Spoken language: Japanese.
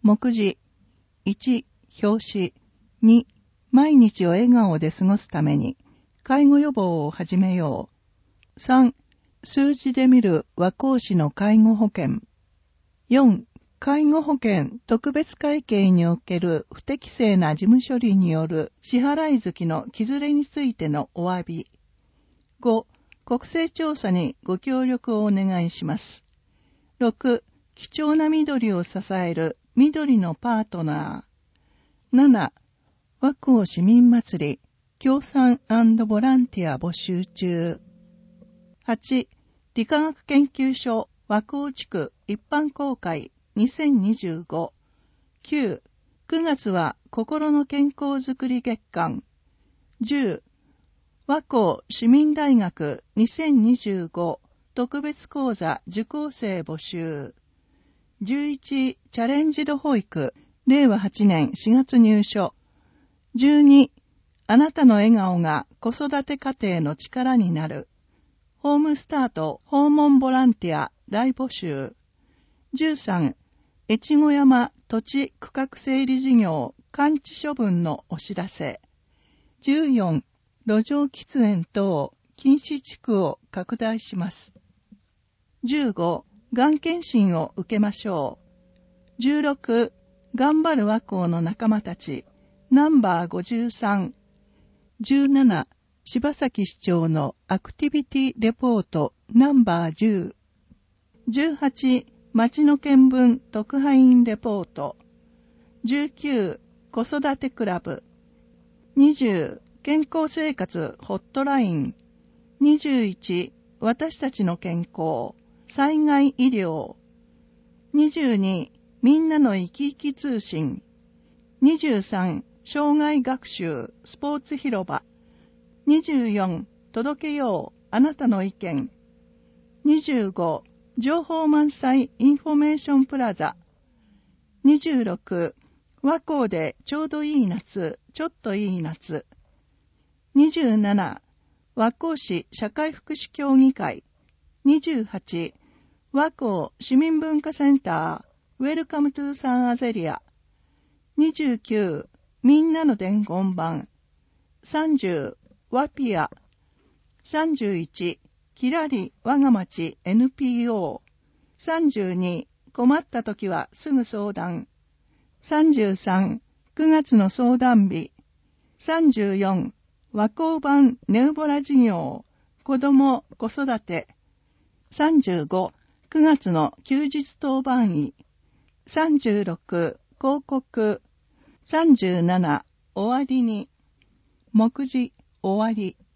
目次。1、表紙。2、毎日を笑顔で過ごすために、介護予防を始めよう。3、数字で見る和光市の介護保険。4、介護保険特別会計における不適正な事務処理による支払い月の削れについてのお詫び。5、国勢調査にご協力をお願いします。6、貴重な緑を支える緑のパートナー。7、和光市民祭り協賛&ボランティア募集中。8、理化学研究所和光地区一般公開2025。9、9月は心の健康づくり月間。10、和光市民大学2025特別講座受講生募集。11、チャレンジド保育令和8年4月入所。12、あなたの笑顔が子育て家庭の力になる。ホームスタート訪問ボランティア大募集。13、越後山土地区画整理事業完治処分のお知らせ。14、路上喫煙等禁止地区を拡大します。15、がん検診を受けましょう。16、頑張る和光の仲間たちナンバー53。17、柴崎市長のアクティビティレポートナンバー10。18、町の見聞特派員レポート。19、子育てクラブ。20、健康生活ホットライン。21、私たちの健康災害医療。22、みんなの生き生き通信。23、障害学習スポーツ広場。24、届けようあなたの意見。25、情報満載インフォメーションプラザ。26、和光でちょうどいい夏ちょっといい夏。27、和光市社会福祉協議会。28、和光市民文化センターウェルカムトゥサンアゼリア。29、みんなの伝言板。30、ワピア。31、きらり我が町 NPO。32、困った時はすぐ相談。33、9月の相談日。34、和光版ネウボラ事業子ども子育て。35、9月の休日当番医。36、広告。37、終わりに。目次、終わり。